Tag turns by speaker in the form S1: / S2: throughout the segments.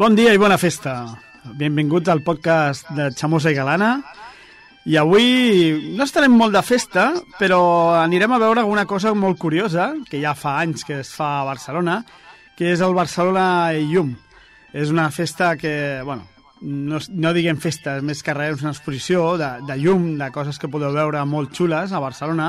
S1: Bon dia i bona festa. Benvinguts al podcast de Chamosa i Galana. I avui no estarem molt de festa, però anirem a veure alguna cosa molt curiosa, que ja fa anys que es fa a Barcelona, que és el Barcelona i Llum. És una festa que, bueno, no diguem festa, més que res, és una exposició de llum, de coses que podeu veure molt xules a Barcelona.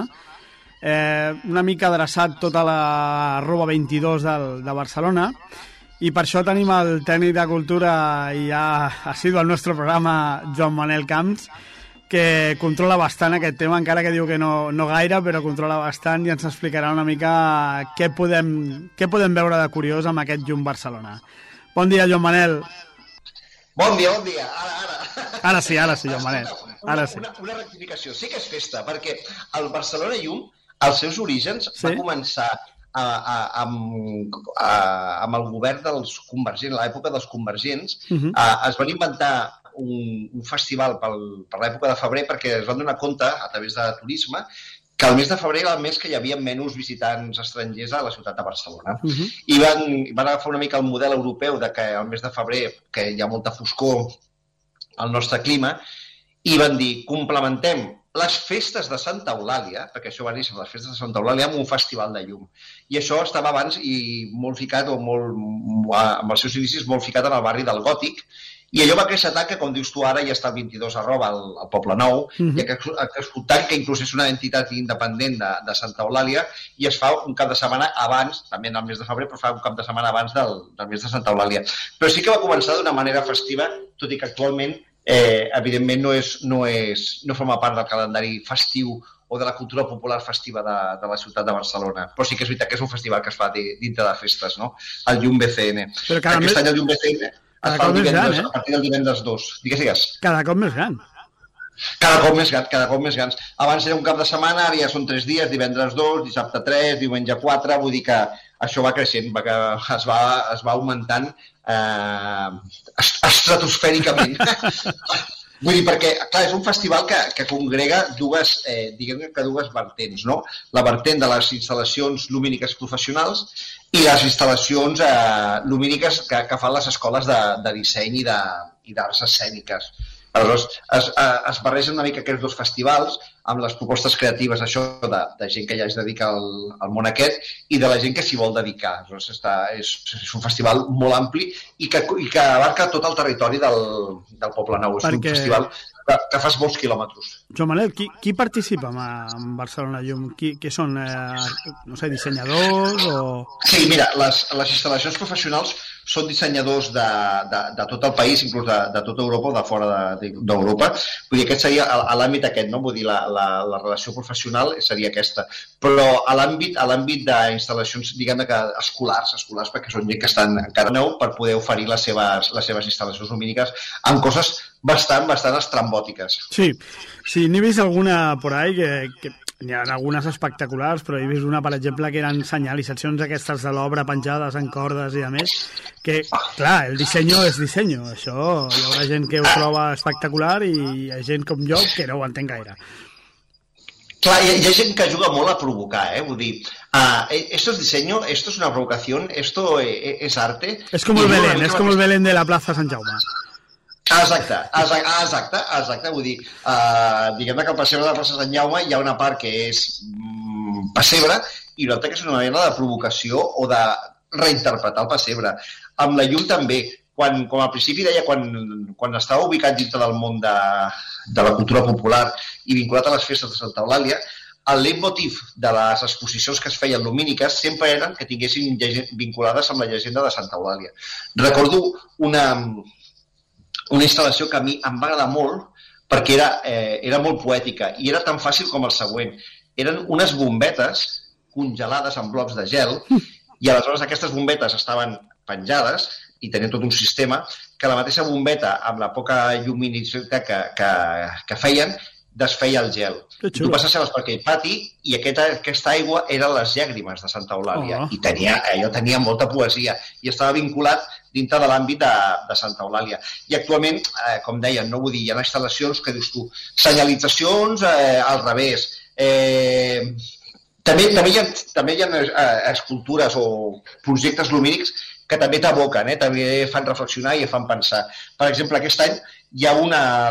S1: Una mica adreçat tota la roba 22 de Barcelona. I per això tenim el tècnic de cultura i ja ha sido el nostre programa, Joan Manel Camps, que controla bastant aquest tema, encara que diu que no gaire, però controla bastant i ens explicarà una mica què podem veure de curiós amb aquest Llum Barcelona. Bon dia, Joan Manel.
S2: Bon dia.
S1: Ara sí, Joan Manel. Ara sí.
S2: Una rectificació. Sí que és festa, perquè el Barcelona Llum, als seus orígens, va començar amb el govern dels convergents, a l'època dels convergents. Es van inventar un festival per l'època de febrer perquè es van donar compte, a través de turisme, que el mes de febrer era el mes que hi havia menys visitants estrangers a la ciutat de Barcelona. I van agafar una mica el model europeu de que el mes de febrer, que hi ha molta foscor al nostre clima, i van dir, complementem les festes de Santa Eulàlia, perquè això va néixer les festes de Santa Eulàlia, amb un festival de llum. I això estava abans i molt ficat, amb els seus inicis, molt ficat en el barri del Gòtic, i allò va créixer tant que, com dius tu, ara ja està el 22 al Poble Nou, i ha crescut tant que inclús és una entitat independent de Santa Eulàlia, i es fa un cap de setmana abans, també en el mes de febrer, però fa un cap de setmana abans del mes de Santa Eulàlia. Però sí que va començar d'una manera festiva, tot i que actualment evidentment no forma part del calendari festiu o de la cultura popular festiva de la ciutat de Barcelona. Però sí que és veritat que és un festival que es fa dintre de festes, no? El Llum BCN. Aquest any el Llum BCN es fa a partir del divendres 2. Digues.
S1: Cada cop més gran.
S2: Cada cop més grans. Abans era un cap de setmana, ara ja són 3 dies, divendres 2, dissabte 3, diumenge 4, vull dir que això va creixent, que es va augmentant estratosfèricament. Vull dir, perquè, clar, és un festival que congrega dues vertents, no? La vertent de les instal·lacions lumíniques professionals i les instal·lacions lumíniques que fan les escoles de disseny i d'arts escèniques. Aleshores, es barregen una mica aquests dos festivals amb les propostes creatives de gent que ja es dedica al món aquest i de la gent que s'hi vol dedicar. Aleshores, és un festival molt ampli i que abarca tot el territori del Poble Nou. És un festival que fas molts quilòmetres.
S1: Joan Manel, qui participa en Barcelona Llum? Què són? No sé, dissenyadors o...?
S2: Sí, mira, les instal·lacions professionals són dissenyadors de tot el país, inclús de tota Europa o de fora d'Europa. Vull dir, aquest seria l'àmbit aquest, no? Vull dir, la relació professional seria aquesta. Però a l'àmbit d'instal·lacions, diguem-ne que escolars, perquè són gent que estan encara nou per poder oferir les seves instal·lacions lumíniques amb coses bastant estrambòtiques.
S1: Sí, n'he vist alguna por ahí que n'hi ha algunes espectaculars, però he vist una, per exemple, que eren senyalitzacions aquestes de l'obra penjades en cordes i a més, que, clar, el disseny és disseny. Això hi haurà gent que ho troba espectacular i hi ha gent com jo que no ho entén gaire.
S2: Clar, hi ha gent que juga molt a provocar, vull dir, esto es diseño, esto es una provocación, esto es arte...
S1: És com el Belén de la plaça Sant Jaume.
S2: Exacte, vull dir, diguem-ne que al pessebre de la plaça Sant Jaume hi ha una part que és pessebre i una altra que és una mena de provocació o de reinterpretar el pessebre. Amb la llum també, com al principi deia, quan estava ubicat dintre del món de la cultura popular i vinculat a les festes de Santa Eulàlia, el leitmotiv de les exposicions que es feien lumíniques sempre eren que tinguessin vinculades amb la llegenda de Santa Eulàlia. Recordo una instal·lació que a mi em va agradar molt perquè era molt poètica i era tan fàcil com el següent. Eren unes bombetes congelades en blocs de gel i aleshores aquestes bombetes estaven penjades i tenien tot un sistema que la mateixa bombeta, amb la poca lluminositat que feien, desfeia el gel. Tu passaves per aquell pati i aquesta aigua eren les llàgrimes de Santa Eulàlia i allò tenia molta poesia i estava vinculat dintre de l'àmbit de Santa Eulàlia. I actualment, com deien, no vull dir, hi ha instal·lacions que dius tu, senyalitzacions al revés. També hi ha escultures o projectes lumínics que també t'aboquen, també fan reflexionar i fan pensar. Per exemple, aquest any hi ha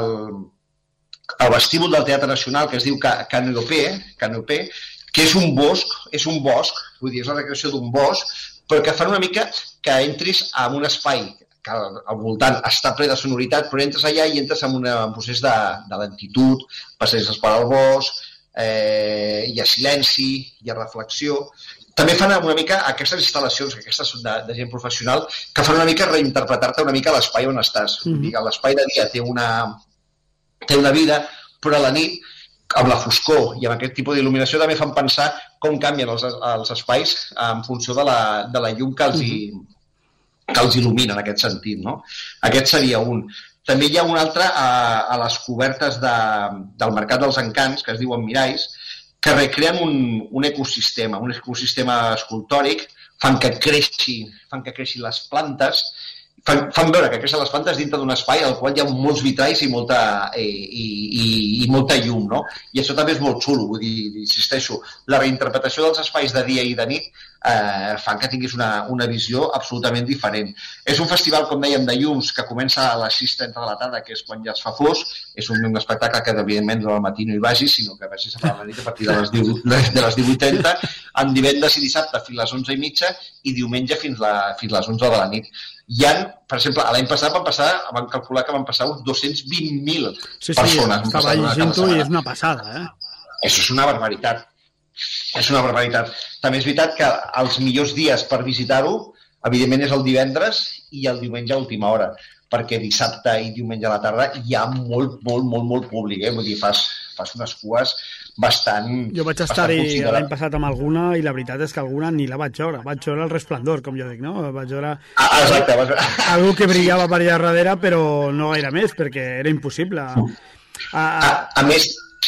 S2: al vestíbul del Teatre Nacional que es diu Canopé, que és un bosc, vull dir, és la recreació d'un bosc, però que fan una mica que entris en un espai que al voltant està ple de sonoritat, però entres allà i entres en un procés de lentitud, passeges per al bosc, hi ha silenci, hi ha reflexió. També fan una mica aquestes instal·lacions, aquestes són de gent professional, que fan una mica reinterpretar-te una mica l'espai on estàs. L'espai de dia té una vida, però a la nit, amb la foscor i amb aquest tipus d'il·luminació, també fan pensar com canvien els espais en funció de la llum que els il·lumina en aquest sentit, no? Aquest seria un. També hi ha un altre a les cobertes del Mercat dels Encants, que es diuen miralls, que recreen un ecosistema escultòric, fan que creixin les plantes, fan veure que creixen les plantes dintre d'un espai al qual hi ha molts vitralls i molta llum, no? I això també és molt xulo, vull dir, insisteixo, la reinterpretació dels espais de dia i de nit fan que tinguis una visió absolutament diferent. És un festival, com dèiem, de llums que comença a les 6:30 de la tarda, que és quan ja es fa fosc. És un espectacle que, evidentment, al matí no hi vagis, sinó que vagis a la nit a partir de les 18:30, en divendres i dissabte fins les 11:30 i diumenge fins les 11 de la nit. Hi ha, per exemple, l'any passat van calcular que van passar uns 220.000 persones.
S1: Sí, estava llegint-ho i és una passada,
S2: Això és una barbaritat. És una barbaritat. També és veritat que els millors dies per visitar-ho, evidentment, és el divendres i el diumenge a última hora, perquè dissabte i diumenge a la tarda hi ha molt públic, Vull dir, fas unes cues bastant...
S1: Jo vaig estar-hi l'any passat amb alguna i la veritat és que alguna ni la vaig veure. Vaig veure el Resplendor, com jo dic, no? Vaig veure...
S2: Exacte.
S1: Algú que brillava per allà darrere, però no gaire més, perquè era impossible.
S2: A més,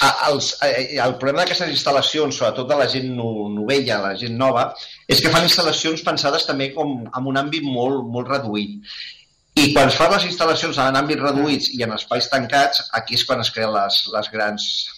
S2: el problema d'aquestes instal·lacions, sobretot de la gent novella, la gent nova, és que fan instal·lacions pensades també com en un àmbit molt reduït. I quan es fan les instal·lacions en àmbits reduïts i en espais tancats, aquí és quan es creen les grans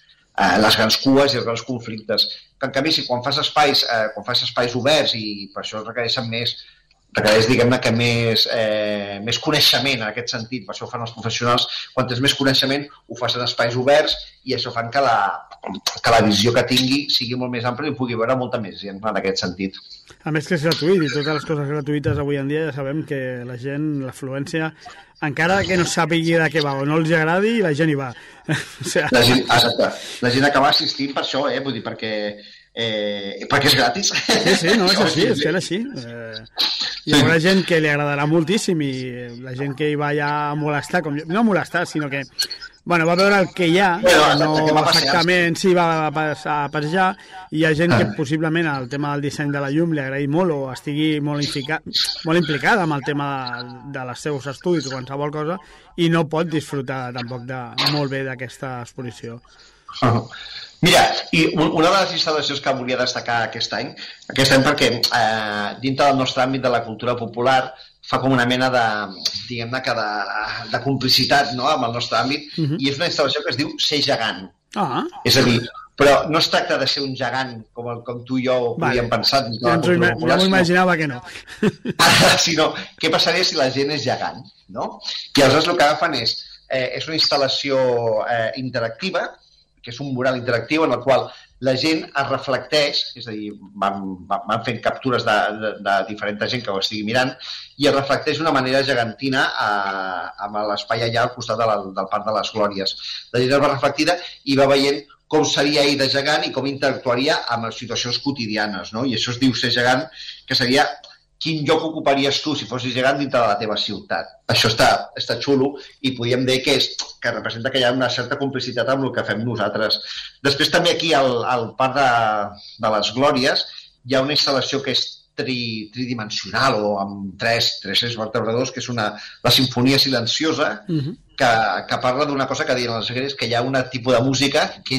S2: cues i els grans conflictes. En canvi, si quan fas espais oberts i per això requereix, diguem-ne, que més coneixement en aquest sentit, per això ho fan els professionals, quan tens més coneixement ho fas en espais oberts i això fan que la visió que tingui sigui molt més àmplia i pugui veure molta més gent en aquest sentit.
S1: A més que és gratuït i totes les coses gratuïtes avui en dia ja sabem que la gent, l'afluència, encara que no sàpigui de què va o no els agradi, la gent hi va.
S2: Exacte. La gent acaba assistint per això, vull dir, perquè és gratis.
S1: Sí, no, és així, és que era així. Hi haurà gent que li agradarà moltíssim i la gent que hi va ja a molestar, no a molestar, sinó que va veure el que hi ha, no exactament si va passar per allà, i hi ha gent que possiblement el tema del disseny de la llum li agradi molt o estigui molt implicada amb el tema de les seus estudis o qualsevol cosa i no pot disfrutar tampoc molt bé d'aquesta exposició.
S2: Mira, i una de les instal·lacions que volia destacar aquest any perquè dintre del nostre àmbit de la cultura popular fa com una mena diguem-ne que de complicitat, no?, amb el nostre àmbit, i és una instal·lació que es diu Ser gegant. És a dir, però no es tracta de ser un gegant com tu i jo podíem pensar.
S1: Ja m'ho imaginava que no.
S2: Sinó, què passaria si la gent és gegant, no? I aleshores el que agafen és una instal·lació interactiva, que és un mural interactiu en el qual la gent es reflecteix, és a dir, van fent captures de diferent gent que ho estigui mirant, i es reflecteix d'una manera gegantina amb l'espai allà al costat del Parc de les Glòries. La gent es va reflectida i va veient com seria ell de gegant i com interactuaria amb les situacions quotidianes, no? I això es diu Ser gegant, que seria quin lloc ocuparies tu si fossis gegant dintre de la teva ciutat. Això està xulo i podríem dir que representa que hi ha una certa complicitat amb el que fem nosaltres. Després també aquí al Parc de les Glòries hi ha una instal·lació que és tridimensional o amb tres vertebradors, que és la Simfonia Silenciosa, que parla d'una cosa que deien les gregues, que hi ha un tipus de música que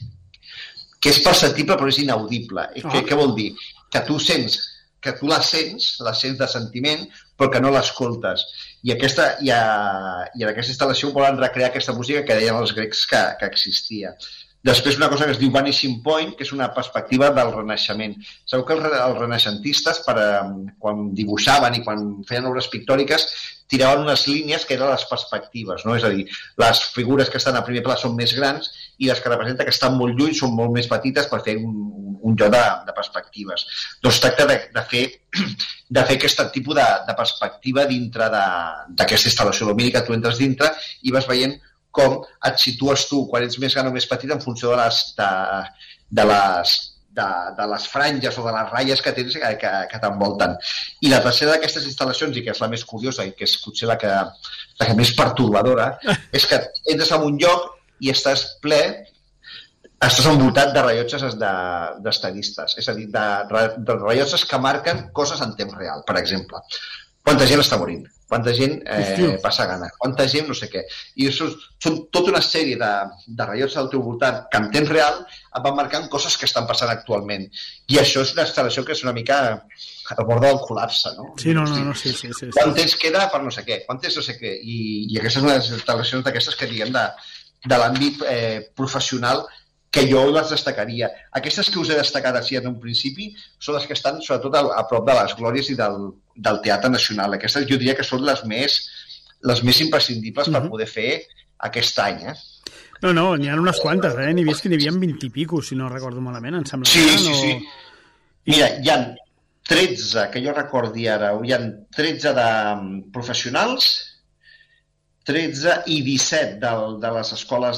S2: és perceptible però és inaudible. Què vol dir? Que tu la sents de sentiment, però que no l'escoltes. I en aquesta instal·lació volen recrear aquesta música que deien els grecs que existia. Després una cosa que es diu Vanishing Point, que és una perspectiva del Renaixement. Sabeu que els renaixentistes, quan dibuixaven i quan feien obres pictòriques, tiraven unes línies que eren les perspectives, no? És a dir, les figures que estan a primer pla són més grans i les que representen que estan molt lluny són molt més petites per fer un joc de perspectives. Doncs tracta de fer aquest tipus de perspectiva dintre d'aquesta instal·lació lumínica. Tu entres dintre i vas veient com et situes tu quan ets més gran o més petit en funció de les franges o de les ratlles que tens que t'envolten. I la tercera d'aquestes instal·lacions, i que és la més curiosa i que és potser la que més pertorbadora, és que entres en un lloc i estàs envoltat de rellotges d'estadistes, és a dir, de rellotges que marquen coses en temps real. Per exemple, quanta gent està morint, quanta gent passa gana, quanta gent no sé què. I són tota una sèrie de rellotges al teu voltant que en temps real et van marcant coses que estan passant actualment. I això és una instal·lació que és una mica al bord del col·lapse, no?
S1: Sí, sí.
S2: Quant temps queda per no sé què, quant temps no sé què. I aquestes són les instal·lacions d'aquestes que diguem de l'àmbit professional que jo les destacaria. Aquestes que us he destacat així en un principi són les que estan sobretot a prop de les glòries i del Teatre Nacional. Aquestes jo diria que són les més imprescindibles per poder fer aquest any.
S1: No, n'hi ha unes quantes, N'hi vist que n'hi havia 20 i pico, si no recordo malament, em sembla.
S2: Sí. Mira, hi ha 13, que jo recordi ara, hi ha 13 de professionals, 13 i 17 de les escoles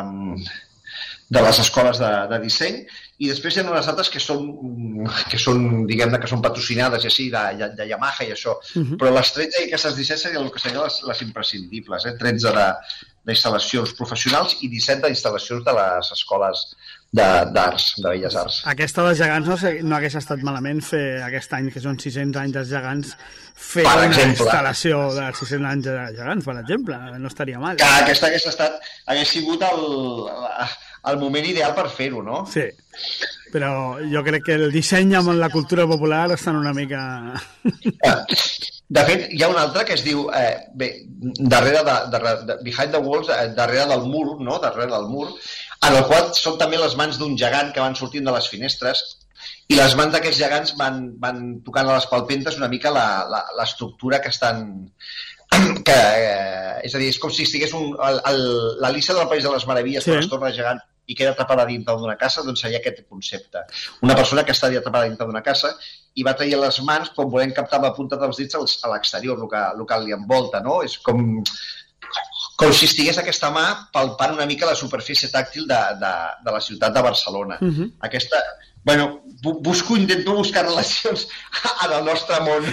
S2: de disseny, i després hi ha unes altres que són diguem-ne, que són patrocinades i així, de Yamaha i això, però les 13 i aquestes 17 serien el que serien les imprescindibles, 13 d'instal·lacions professionals i 17 d'instal·lacions de les escoles d'arts, de belles arts.
S1: Aquesta dels gegants no hagués estat malament fer aquest any, que són 600 anys dels gegants, fer una instal·lació de 600 anys de gegants, per exemple, no estaria mal.
S2: Que aquesta hagués sigut el moment ideal per fer-ho, no?
S1: Sí, però jo crec que el disseny amb la cultura popular estan una mica...
S2: De fet, hi ha un altre que es diu Behind the Walls, darrere del mur, no? Darrere del mur, en el qual són també les mans d'un gegant que van sortint de les finestres i les mans d'aquests gegants van tocant a les palpentes una mica l'estructura que estan... és a dir, és com si estigués l'Alicia del País de les Meravilles quan es torna gegant i queda atrapada dintre d'una casa, doncs seria aquest concepte. Una persona que està atrapada dintre d'una casa i va traient les mans com volent captar amb la punta dels dits a l'exterior, el que li envolta, no? És com si estigués aquesta mà palpant una mica la superfície tàctil de la ciutat de Barcelona. Aquesta... Bueno, intento buscar relacions en el nostre món,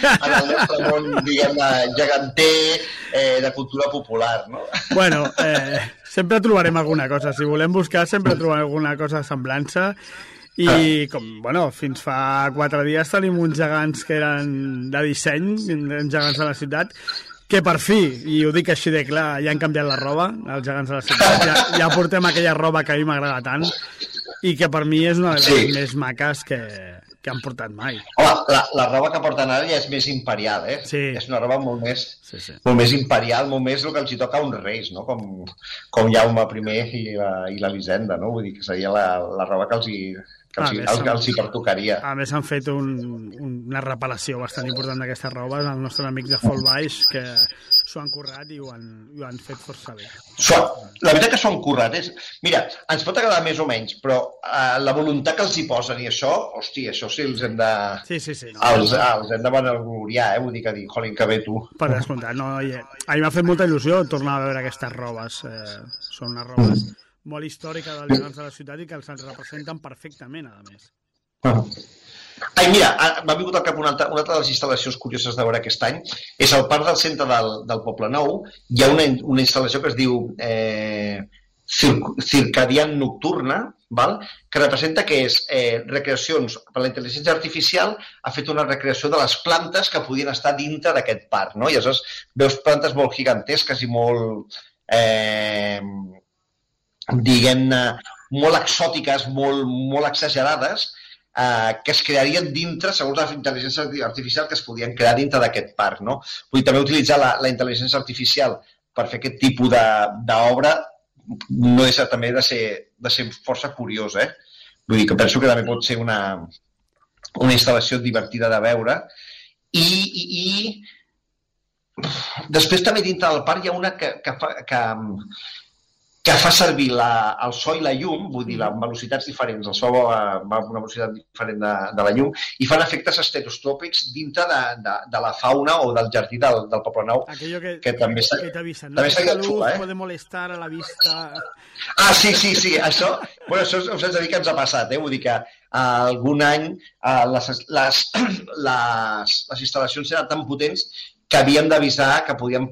S2: diguem-ne, geganter, de cultura popular, no?
S1: Bueno, sempre trobarem alguna cosa. Si volem buscar, sempre trobarem alguna cosa de semblança. I, fins fa 4 dies tenim uns gegants que eren de disseny, gegants de la ciutat, que per fi, i ho dic així de clar, ja han canviat la roba, els gegants de la ciutat. Ja portem aquella roba que a mi m'agrada tant, i que per mi és una de les més maques que han portat mai.
S2: Home, la roba que porten ara ja és més imperial,
S1: Sí.
S2: És una roba molt més imperial, molt més el que els hi toca a uns reis, no? Com Jaume I i l'Elisenda, no? Vull dir que seria la roba que els hi pertocaria.
S1: A més, han fet una reparació bastant important d'aquestes robes, els nostres amics de Folbaix, que s'ho han currat i ho han fet força bé.
S2: La veritat que s'ho han currat. Mira, ens pot agradar més o menys, però la voluntat que els hi posen i això, hòstia, això sí els hem de...
S1: Sí.
S2: Els hem de vanagloriar, vull dir que dir, jolín, que bé tu.
S1: Per descomptat, no, a mi m'ha fet molta il·lusió tornar a veure aquestes robes. Són unes robes molt històriques dels gegants de la ciutat i que els representen perfectament, a més.
S2: Ai, mira, m'ha vingut al cap una altra de les instal·lacions curioses de veure aquest any. És al parc del centre del Poble Nou. Hi ha una instal·lació que es diu Circadian Nocturna, que representa que és recreacions per la intel·ligència artificial, ha fet una recreació de les plantes que podien estar dintre d'aquest parc, no? I aleshores veus plantes molt gigantesques i molt, diguem-ne, molt exòtiques, molt exagerades, que es crearien dintre, segons la intel·ligència artificial, que es podien crear dintre d'aquest parc, no? Vull dir, també utilitzar la intel·ligència artificial per fer aquest tipus d'obra no deixa també de ser força curiós, Vull dir que penso que també pot ser una instal·lació divertida de veure. I després també dintre del parc hi ha una que fa servir el so i la llum, vull dir, amb velocitats diferents. El so va amb una velocitat diferent de la llum i fan efectes estereoscòpics dintre de la fauna o del jardí del Poble Nou.
S1: Aquello
S2: que també
S1: t'avisen, ¿no? Esta luz puede molestar a la vista.
S2: Ah, sí, això us haig de dir que ens ha passat, Vull dir que algun any les instal·lacions eren tan potents que havíem d'avisar que podien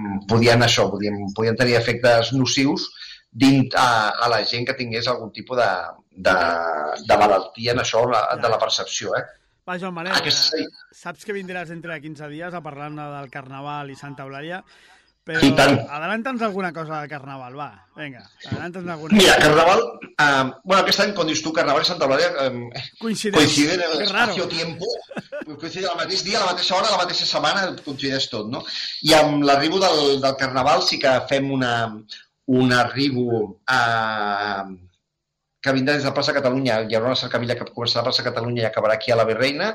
S2: tenir efectes nocius a la gent que tingués algun tipus de malaltia en això de la percepció.
S1: Va, Joan Manel, saps que vindràs entre 15 dies a parlar-ne del Carnaval i Santa Eulàlia, però adelanta'ns alguna cosa del Carnaval, va, vinga, adelanta'ns alguna cosa.
S2: Mira, Carnaval, aquest any, quan dius tu, Carnaval i Santa Eulàlia coinciden en l'espacio-tiempo, coinciden al mateix dia, a la mateixa hora, a la mateixa setmana, coincideix tot, no? I amb l'arribo del Carnaval sí que fem un arribo que vindrà des de Plaça Catalunya. Hi haurà una cercavilla que començarà a Plaça Catalunya i acabarà aquí a la Virreina.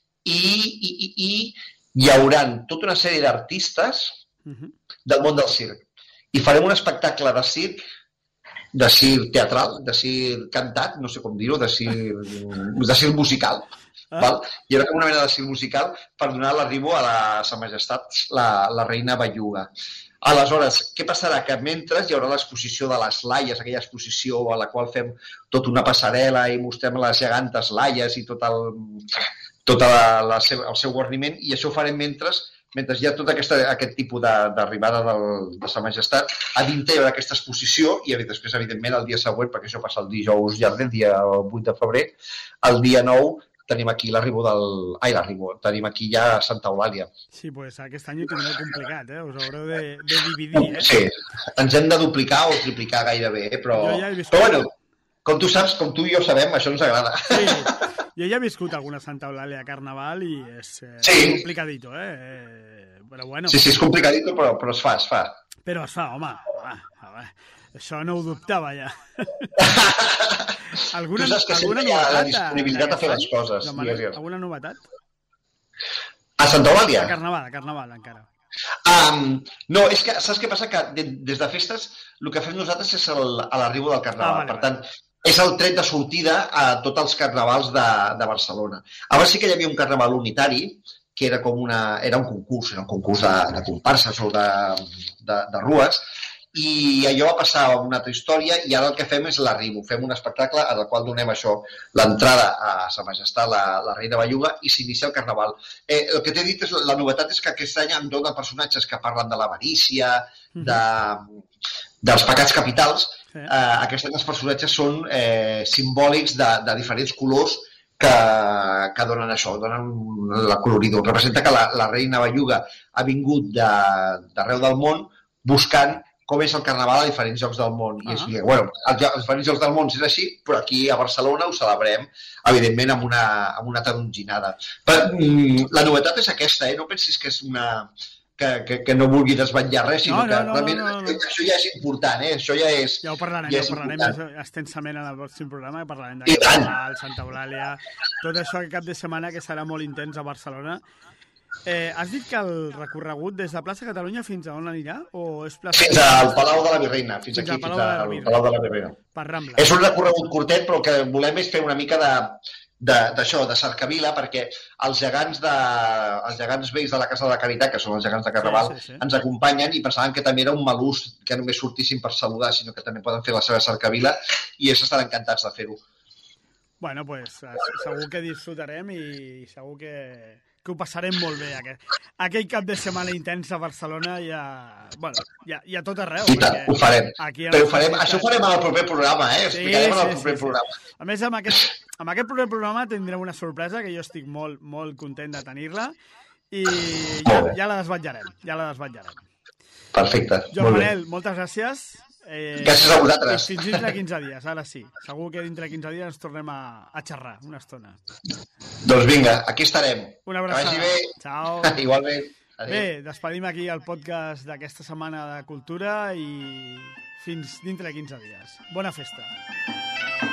S2: I hi haurà tota una sèrie d'artistes del món del circ. I farem un espectacle de circ teatral, de circ cantat, no sé com dir-ho, de circ musical. Val? Hi haurà una mena de circ musical per donar l'arribo a Sa Majestat, la reina Belluga. Aleshores, què passarà? Que mentre hi haurà l'exposició de les laies, aquella exposició a la qual fem tota una passarel·la i mostrem les gegantes laies i tot el seu guarniment, i això ho farem mentre hi ha tot aquest tipus d'arribada de Sa Majestat. A dintre hi haurà aquesta exposició i després, evidentment, el dia següent, perquè això passa el dijous llarg, el dia 8 de febrer, el dia 9 tenim aquí tenim aquí ja Santa Eulàlia.
S1: Sí, pues aquest any ho tindreu complicat, Us haureu de dividir,
S2: Sí, ens hem de duplicar o triplicar gairebé, però bueno, com tu saps, com tu i jo sabem, això ens agrada.
S1: Sí, jo ja he viscut alguna Santa Eulàlia a Carnaval i és complicadito, Però bueno.
S2: Sí, és complicadito, però es fa.
S1: Però es fa, home. Això no ho dubtava ja.
S2: Tu saps que sempre hi ha la disponibilitat a fer les coses.
S1: Alguna novetat?
S2: A Santa Eulàlia?
S1: A Carnaval, encara.
S2: No, és que saps què passa? Que des de festes el que fem nosaltres és a l'arribo del Carnaval. Per tant, és el tret de sortida a tots els carnavals de Barcelona. Abans sí que hi havia un carnaval unitari, que era un concurs de comparses o de rues, i allò va passar a una altra història i ara el que fem és l'arribo. Fem un espectacle en el qual donem l'entrada a Sa Majestat, la reina Belluga, i s'inicia el Carnaval. El que t'he dit, la novetat és que aquest any em dona personatges que parlen de l'avarícia, dels pecats capitals. Aquest any els personatges són simbòlics de diferents colors que donen això, donen la coloridor. Representa que la reina Belluga ha vingut d'arreu del món buscant com és el Carnaval a diferents llocs del món. I als diferents llocs del món és així, però aquí a Barcelona ho celebrem, evidentment, amb una taronginada. La novetat és aquesta, No pensis que és que no vulgui desvetllar res, sinó que realment això ja és important, Això ja és...
S1: Ja ho parlarem extensament en el pròxim programa, parlarem de Carnaval, Santa Eulàlia, tot això aquest cap de setmana que serà molt intens a Barcelona. Has dit que el recorregut des de Plaça Catalunya fins a on anirà?
S2: Fins al Palau de la Virreina, fins aquí, fins al Palau de la Virreina.
S1: Per Rambla.
S2: És un recorregut curtet, però el que volem és fer una mica d'això, de cercavila, perquè els gegants vells de la Casa de la Caritat, que són els gegants de Carnaval, ens acompanyen i pensaven que també era un mal ús que només sortissin per saludar, sinó que també poden fer la seva cercavila i ells estan encantats de fer-ho.
S1: Bueno, pues segur que disfrutarem i segur que ho passarem molt bé. Aquell cap de setmana intens a Barcelona i a tot arreu.
S2: I tant, ho farem. Això ho farem en el proper programa, explicarem en el proper programa.
S1: A més, amb aquest proper programa tindrem una sorpresa que jo estic molt, molt content de tenir-la i ja la desvetllarem.
S2: Perfecte.
S1: Joan Manel, moltes gràcies.
S2: Gràcies a vosaltres.
S1: Fins dintre de 15 dies, ara sí. Segur que dintre de 15 dies ens tornem a xerrar una estona.
S2: Doncs vinga, aquí estarem.
S1: Una abraçada.
S2: Que vagi bé.
S1: Ciao.
S2: Igualment.
S1: Bé, despedim aquí el podcast d'aquesta setmana de Cultura i fins dintre de 15 dies. Bona festa.